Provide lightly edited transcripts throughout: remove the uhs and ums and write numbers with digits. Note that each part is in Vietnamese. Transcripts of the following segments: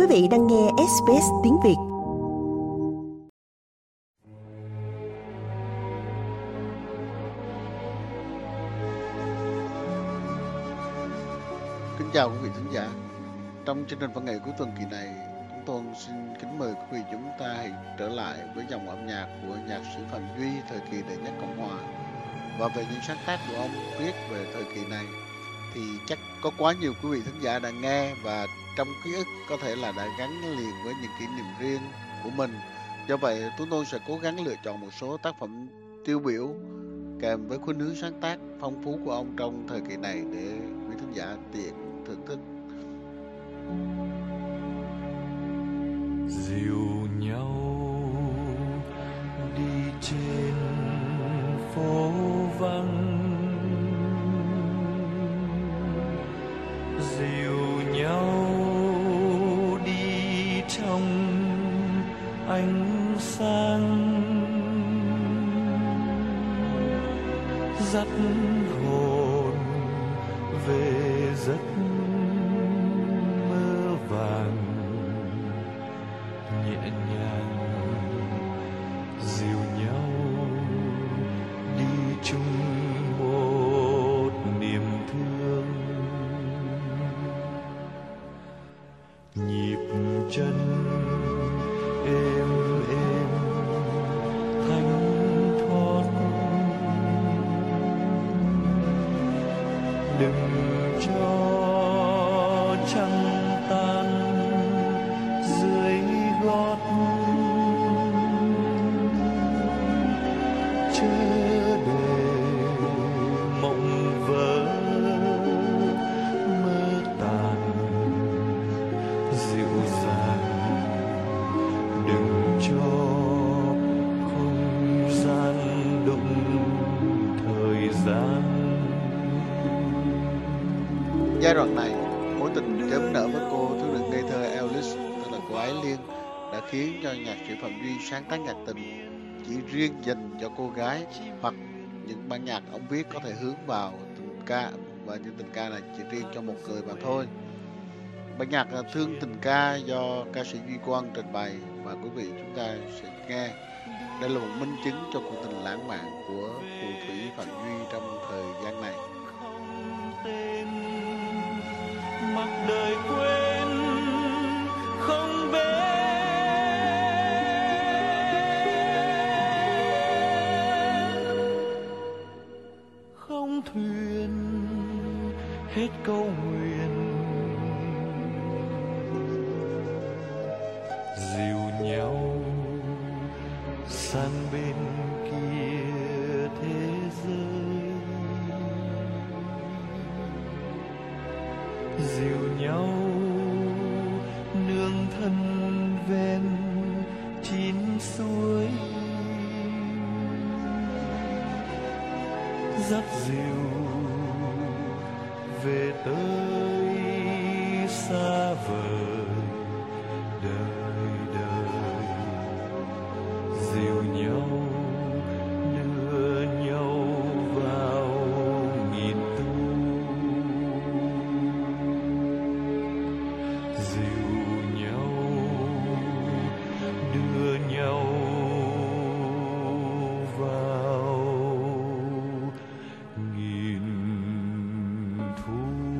Quý vị đang nghe SBS tiếng Việt. Kính chào quý vị thính giả. Trong chương trình văn nghệ cuối tuần kỳ này, chúng tôi xin kính mời quý vị chúng ta hãy trở lại với dòng âm nhạc của nhạc sĩ Phạm Duy thời kỳ đệ nhất Cộng hòa. Và về những sáng tác của ông viết về thời kỳ này thì chắc có quá nhiều quý vị thính giả đã nghe và trong ký ức có thể là đã gắn liền với những kỷ niệm riêng của mình. Do vậy chúng tôi sẽ cố gắng lựa chọn một số tác phẩm tiêu biểu kèm với khuynh hướng sáng tác phong phú của ông trong thời kỳ này để quý thính giả tiện thưởng thức. Dìu nhau đi trên phố vắng, dìu nhau đi trong ánh sáng, dắt hồn về giấc mơ vàng, nhẹ nhàng dìu nhau đi chung một niềm thương. Nhịp chân êm êm thanh thoát, đừng cho trăng tan dưới gót, chớ để mộng vỡ mơ tàn. Dịu dàng đừng cho không gian đụng thời gian. Giai đoạn này, mối tình chớm nở với cô thiếu nữ ngây thơ Alice, tức là cô Ái Liên, đã khiến cho nhạc sĩ Phạm Duy sáng tác nhạc tình chỉ riêng dành cho cô gái, hoặc những bản nhạc ông viết có thể hướng vào tình ca, và những tình ca này chỉ riêng cho một người mà thôi. Bản nhạc Thương Tình Ca do ca sĩ Duy Quang trình bày và quý vị chúng ta sẽ nghe. Đây là một minh chứng cho cuộc tình lãng mạn của phù thủy Phạm Duy trong thời gian này. Mặc đời quên không về, không thuyền hết câu nguyện, dìu nhau sang bên kia thế giới, dìu nhau nương thân ven chín suối, dắt dìu về tới xa vời đời đời, dìu nhau đưa nhau vào nghìn tu, dìu nhau đưa nhau vào nghìn thu.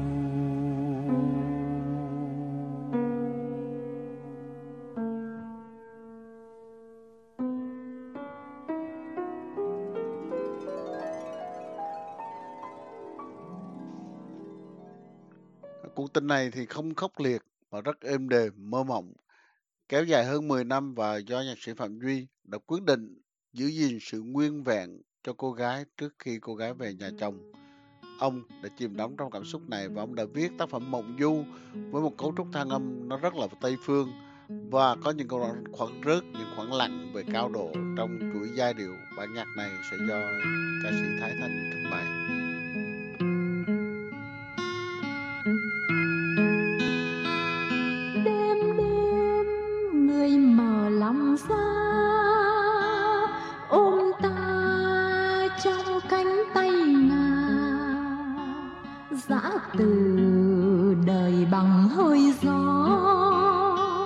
Cuộc tình này thì không khốc liệt mà rất êm đềm, mơ mộng, kéo dài hơn 10 năm và do nhạc sĩ Phạm Duy đã quyết định giữ gìn sự nguyên vẹn cho cô gái trước khi cô gái về nhà chồng. Ông đã chìm đắm trong cảm xúc này và ông đã viết tác phẩm Mộng Du với một cấu trúc than âm nó rất là Tây phương và có những khoảng rớt, những khoảng lặng về cao độ trong chuỗi giai điệu. Bản nhạc này sẽ do ca sĩ Thái Thanh trình bày. Đêm đêm người mở lòng ra, ôm ta trong cánh tay ngà, dã từ đời bằng hơi gió.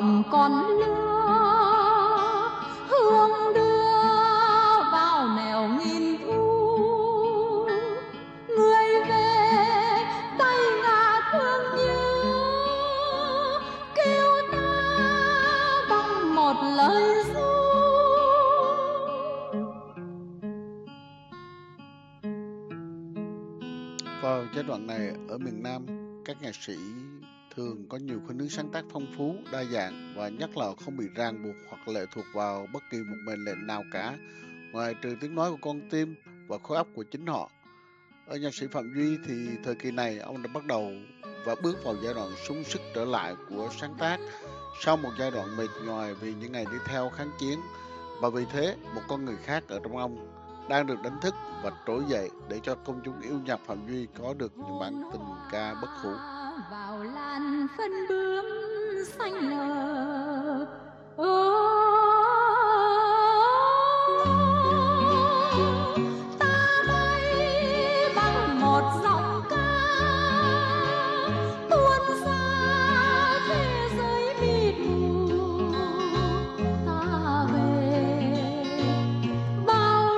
mộng còn lứa, hương đưa vào nẻo nghìn thu. Người về tay ngả thương nhớ, kêu ta bằng một lời ru. Vào giai đoạn này ở miền Nam, các nhạc sĩ thường có nhiều khuynh hướng sáng tác phong phú, đa dạng và nhất là không bị ràng buộc hoặc lệ thuộc vào bất kỳ một mệnh lệnh nào cả, ngoài trừ tiếng nói của con tim và khối óc của chính họ. Ở nhạc sĩ Phạm Duy thì thời kỳ này ông đã bắt đầu và bước vào giai đoạn sung sức trở lại của sáng tác sau một giai đoạn mệt nhoài vì những ngày đi theo kháng chiến, và vì thế một con người khác ở trong ông đang được đánh thức và trỗi dậy để cho công chúng yêu nhạc Phạm Duy có được những bản tình ca bất hủ. Vào làn phân bướm xanh lờ, ta bay bằng một giọng ca tuôn ra thế giới mịt mù. Ta về bao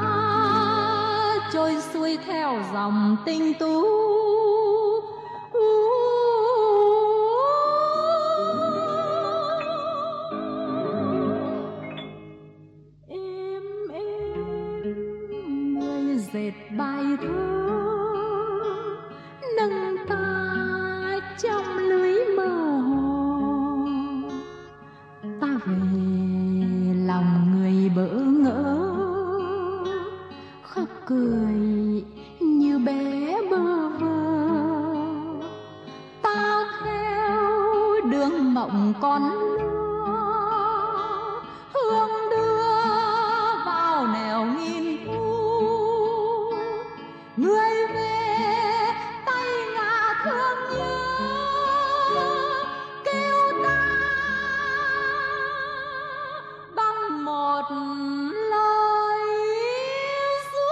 la trôi xuôi theo dòng tinh tú. Dệt bài thơ nâng ta trong lưới mơ hồ, ta về lòng người bỡ ngỡ, khóc cười như bé bơ vơ. Ta theo đường mộng còn lứa, hương đưa vào nẻo nghìn thu. Người về tay ngả thương nhớ, kêu ta bằng một lời ru.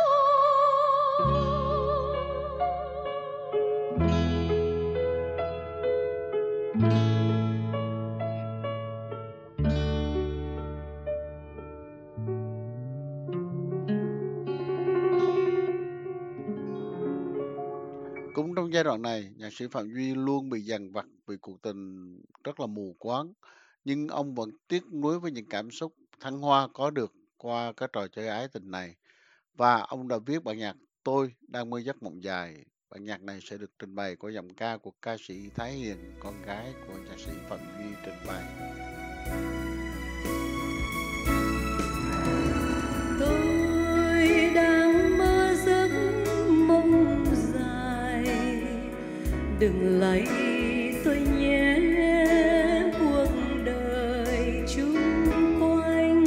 Cũng trong giai đoạn này, nhạc sĩ Phạm Duy luôn bị dằn vặt vì cuộc tình rất là mù quáng, nhưng ông vẫn tiếc nuối với những cảm xúc thăng hoa có được qua cái trò chơi ái tình này. Và ông đã viết bản nhạc Tôi Đang Mơ Giấc Mộng Dài. Bản nhạc này sẽ được trình bày qua giọng ca của ca sĩ Thái Hiền, con gái của nhạc sĩ Phạm Duy trình bày. Tôi đang mơ giấc mộng dài, đừng lấy tôi nhé, cuộc đời chung quanh.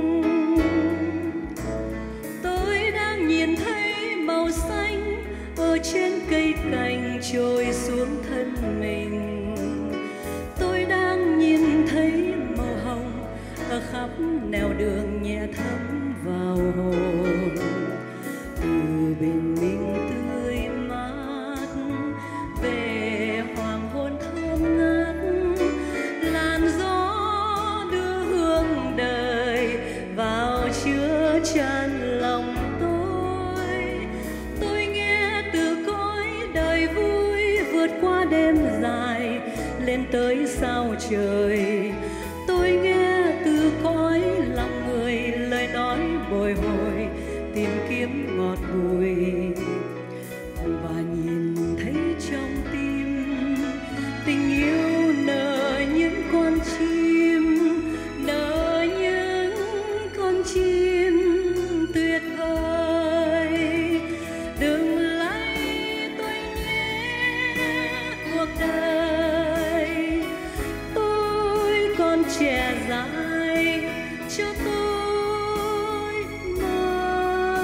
Tôi đang nhìn thấy màu xanh ở trên cây cành trôi xuống thân mình. Tôi đang nhìn thấy màu hồng ở khắp nẻo đường nhẹ thấm vào hồn. Từ bình minh tươi mát về hoàng hôn thơm ngát, làn gió đưa hương đời vào chứa chan lòng tôi. Tôi nghe từ cõi đời vui vượt qua đêm dài lên tới sao trời. Tôi nghe từ cõi lòng người lời nói bồi hồi tìm kiếm ngọt bùi, và nhìn thấy trong tim tình yêu nở những con chim, nở những con chim tuyệt vời. Đừng lấy tôi nhé, cuộc đời tôi còn trẻ dài, cho tôi mơ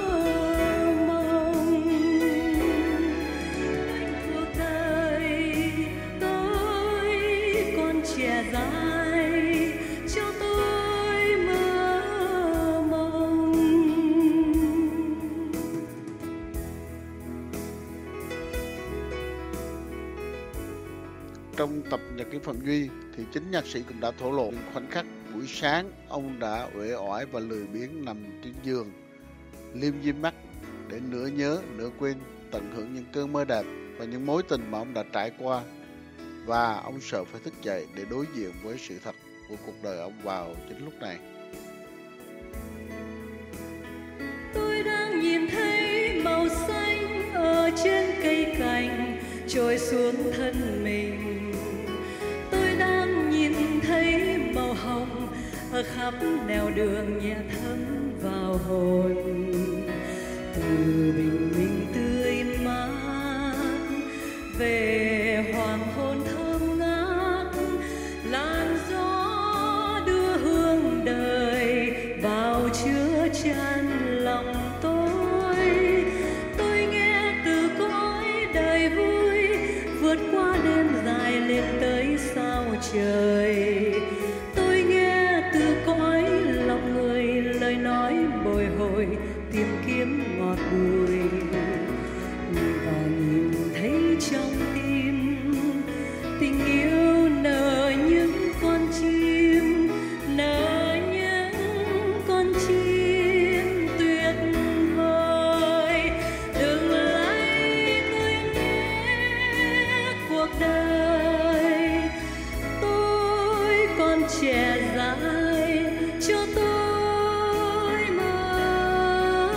mộng. Cuộc đời tôi còn trẻ dài, cho tôi mơ mộng. trong tập nhật ký Phạm Duy thì chính nhạc sĩ cũng đã thổ lộ những khoảnh khắc buổi sáng ông đã uể oải và lười biếng nằm trên giường, liêm diêm mắt để nửa nhớ nửa quên tận hưởng những cơn mơ đẹp và những mối tình mà ông đã trải qua, và ông sợ phải thức dậy để đối diện với sự thật của cuộc đời ông vào chính lúc này. Tôi đang nhìn thấy màu xanh ở trên cây cành trôi xuống thân mình. Tôi đang nhìn thấy màu hồng ở khắp nẻo đường nhẹ thấm vào hồn. Từ bình minh tươi mát về hoàng hôn thơm ngát, làn gió đưa hương đời vào chứa chan lòng tôi. Tôi nghe từ cõi đời vui vượt qua đêm dài lên tới sao trời. Tôi nghe từ cõi lòng người lời nói bồi hồi tìm kiếm ngọt bùi, và nhìn thấy trong tim tình yêu nở những con chim, nở những con chim tuyệt vời. Đừng lấy tôi nhé cuộc đời, tôi còn trẻ dại cho tôi mơ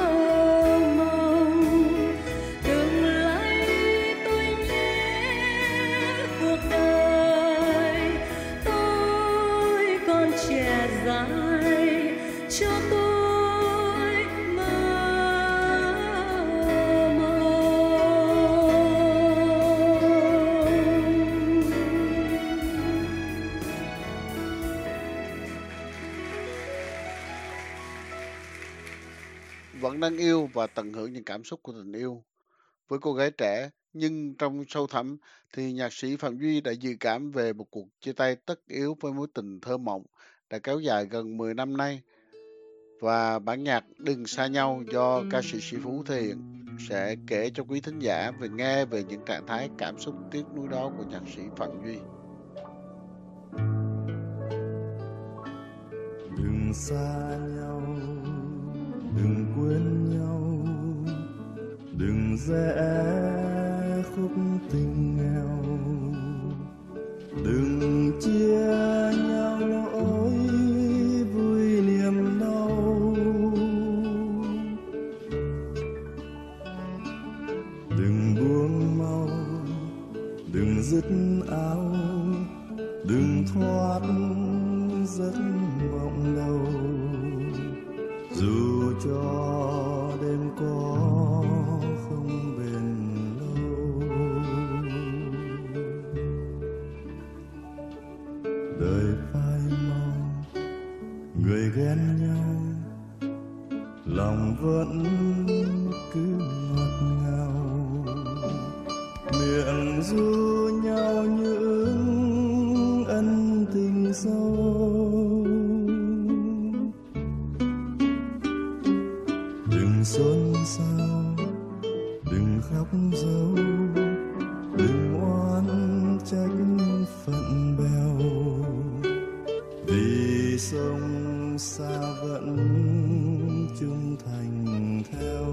mộng. Đừng lấy tôi nhé cuộc đời, tôi còn trẻ dại cho tôi mơ mộng. Vẫn đang yêu và tận hưởng những cảm xúc của tình yêu với cô gái trẻ, nhưng trong sâu thẳm thì nhạc sĩ Phạm Duy đã dự cảm về một cuộc chia tay tất yếu với mối tình thơ mộng đã kéo dài gần 10 năm nay. Và bản nhạc Đừng Xa Nhau do ca sĩ Sĩ Phú thể hiện sẽ kể cho quý thính giả nghe về những trạng thái cảm xúc tiếc nuối đó của nhạc sĩ Phạm Duy. Đừng xa nhau, đừng quên nhau, đừng rẽ khúc tình nghèo, đừng chia nhau nỗi vui niềm đau, đừng buông mau, đừng dứt áo, đừng thoát giấc mộng đầu, dù cho đêm có không bền lâu. Đời phai màu, người ghen nhau, lòng vẫn cứ ngọt ngào, miệng ru nhau những ân tình sâu. Đừng xôn xao, đừng khóc dấu, đừng oán trách phận bèo, vì sông xa vẫn chung thành theo.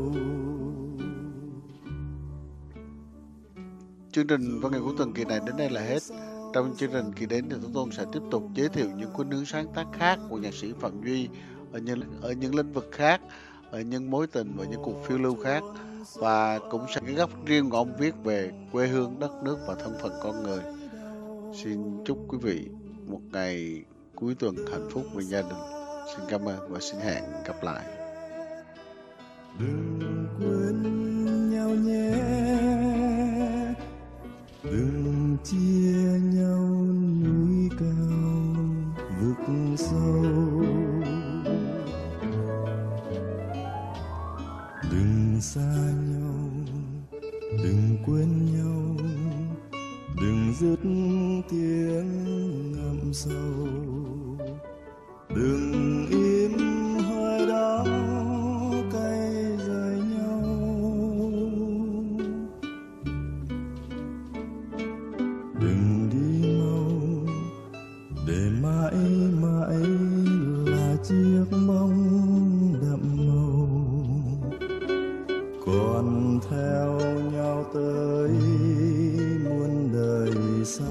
Chương trình Văn nghệ của tuần kỳ này đến đây là hết. Trong chương trình kỳ đến thì Tú Tôn sẽ tiếp tục giới thiệu những cuốn nướng sáng tác khác của nhạc sĩ Phạm Duy ở những lĩnh vực khác, ở những mối tình và những cuộc phiêu lưu khác, và cũng sẽ cái góc riêng của ông viết về quê hương, đất nước và thân phận con người. Xin chúc quý vị một ngày cuối tuần hạnh phúc bên gia đình. Xin cảm ơn và xin hẹn gặp lại. Đừng quên nhau nhé, đừng chia nhau núi cao vực sâu, đừng xa nhau, đừng quên nhau, đừng dứt tiếng ngậm sâu, đừng im hơi đó cay rời nhau, đừng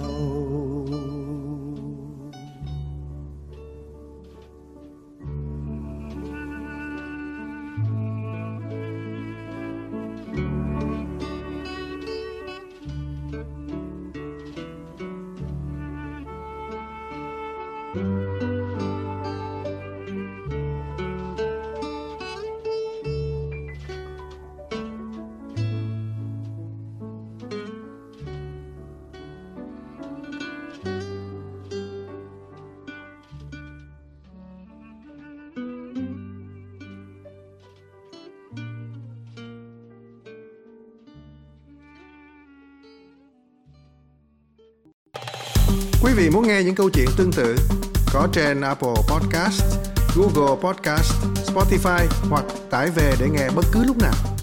hầu. Quý vị muốn nghe những câu chuyện tương tự có trên Apple Podcast, Google Podcast, Spotify hoặc tải về để nghe bất cứ lúc nào.